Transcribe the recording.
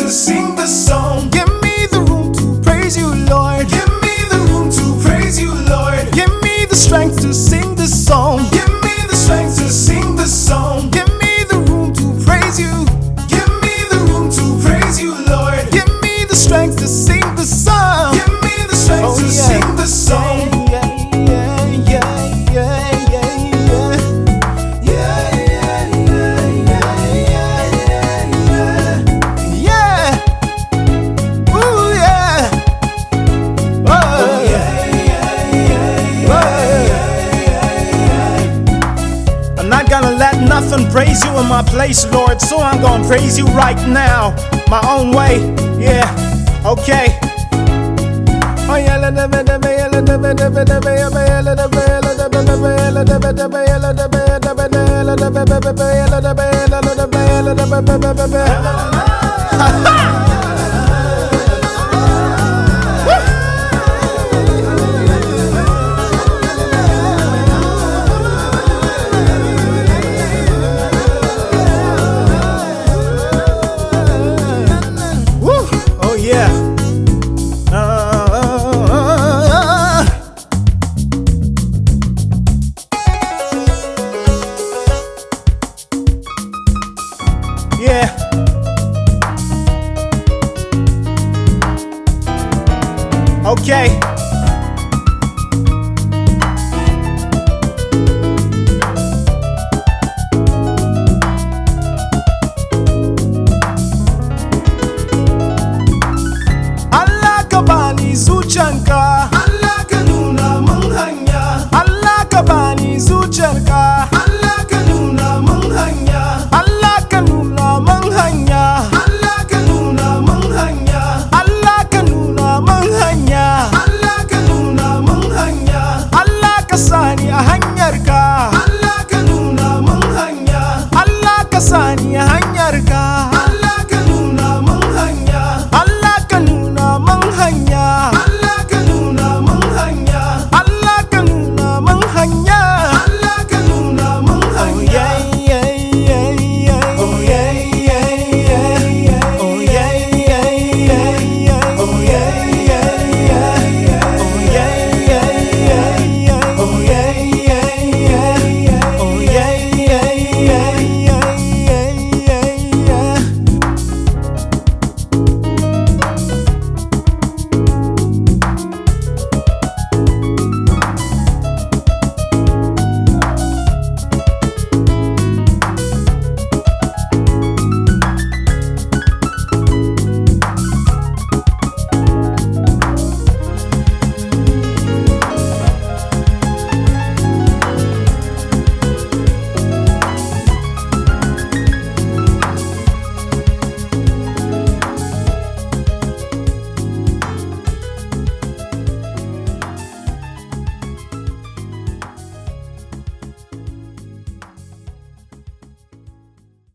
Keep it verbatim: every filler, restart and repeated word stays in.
to sing the song. Give me the room to praise you, Lord. Give me the room to praise you, Lord. Give me the strength to sing this song. Give me the strength to sing the song. Give me the room to praise you. Give me the room to praise you, Lord. Give me the strength to sing the song. Give me the strength Oh, to yeah. sing the song. Yeah, yeah, yeah, yeah, yeah, yeah. Yeah, yeah, yeah, yeah, yeah, yeah. Yeah. Ooh, yeah. Oh, Yeah, yeah, yeah, yeah. I'm not gonna let nothing praise you in my place, Lord. So I'm gonna praise you right now, my own way. Yeah, okay. Oh yeah, la da ba da ba ya, la da ba da ba da ba ya, ba ya, la da ba ya, la da ba da ba ya, la da ba da ba ya, la da ba ya, da ba da ya, la da ba ba ba ba ya, la da ba ya, la da ba ya, la da ba ba ba ba ba. Ha ha. Oh yeah. Uh, yeah. Okay. Alakabali Zuchanka